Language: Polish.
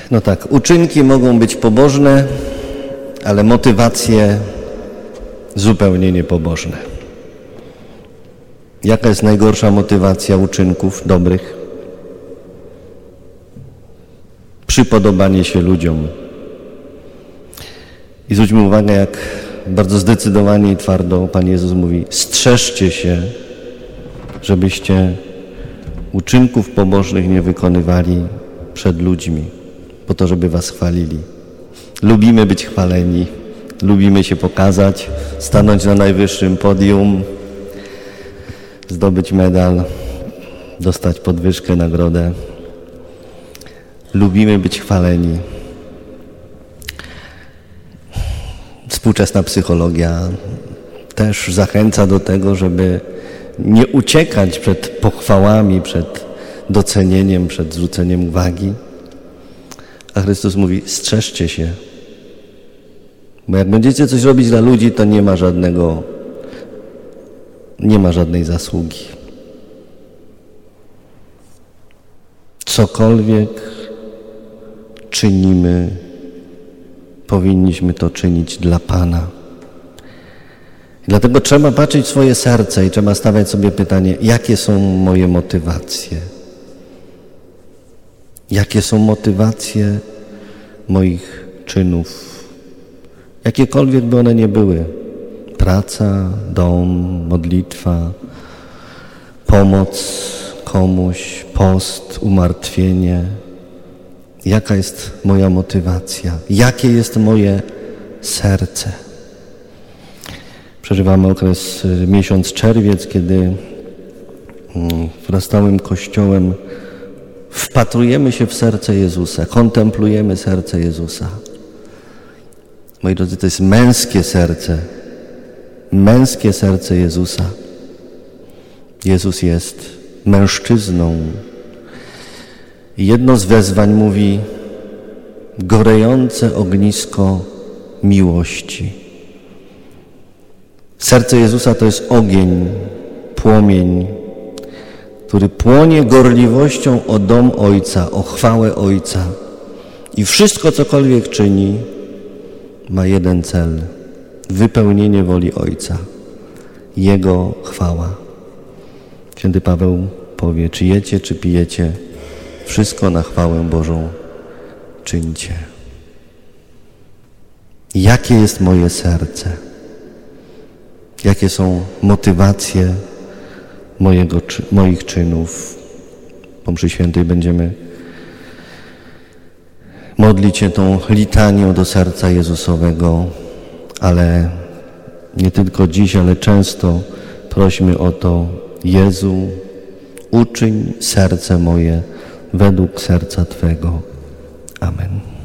No tak, uczynki mogą być pobożne, ale motywacje zupełnie niepobożne. Jaka jest najgorsza motywacja uczynków dobrych? Przypodobanie się ludziom. I zwróćmy uwagę, jak bardzo zdecydowanie i twardo Pan Jezus mówi: strzeżcie się, żebyście uczynków pobożnych nie wykonywali przed ludźmi, po to, żeby was chwalili. Lubimy być chwaleni, lubimy się pokazać, stanąć na najwyższym podium, zdobyć medal, dostać podwyżkę, nagrodę. Lubimy być chwaleni. Współczesna psychologia też zachęca do tego, żeby nie uciekać przed pochwałami, przed docenieniem, przed zwróceniem uwagi. A Chrystus mówi: strzeżcie się, bo jak będziecie coś robić dla ludzi, to nie ma żadnej zasługi. Cokolwiek czynimy, powinniśmy to czynić dla Pana. Dlatego trzeba patrzeć w swoje serce i trzeba stawiać sobie pytanie: jakie są moje motywacje? Jakie są motywacje moich czynów? Jakiekolwiek by one nie były. Praca, dom, modlitwa, pomoc komuś, post, umartwienie. Jaka jest moja motywacja? Jakie jest moje serce? Przeżywamy okres miesiąc czerwiec, kiedy wraz z całym Kościołem wpatrujemy się w serce Jezusa, kontemplujemy serce Jezusa. Moi drodzy, to jest męskie serce Jezusa. Jezus jest mężczyzną. I jedno z wezwań mówi: gorejące ognisko miłości. Serce Jezusa to jest ogień, płomień, który płonie gorliwością o dom Ojca, o chwałę Ojca. I wszystko, cokolwiek czyni, ma jeden cel: wypełnienie woli Ojca, Jego chwała. Święty Paweł powie: czy jecie, czy pijecie, wszystko na chwałę Bożą czyńcie. Jakie jest moje serce? Jakie są motywacje moich czynów? Po mszy świętej będziemy modlić się tą litanią do serca Jezusowego, ale nie tylko dziś, ale często prośmy o to: Jezu, uczyń serce moje według serca Twego. Amen.